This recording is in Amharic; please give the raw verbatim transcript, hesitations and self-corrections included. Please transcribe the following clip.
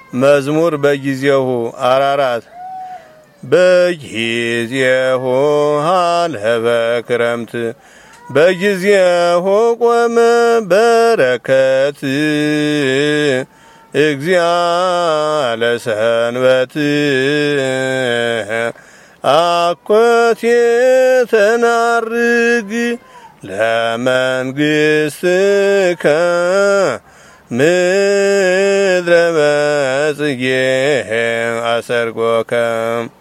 መዝሙር በጊዜሁ አራራት በጊዜሁ አለፈ ክረምት በጊዜሁ ቆመ በረከት እግዚአ ለሰንበት አኮቴተ ናርግ ለመንግሥትከ ምድረ በጽጌ አሰርጎከ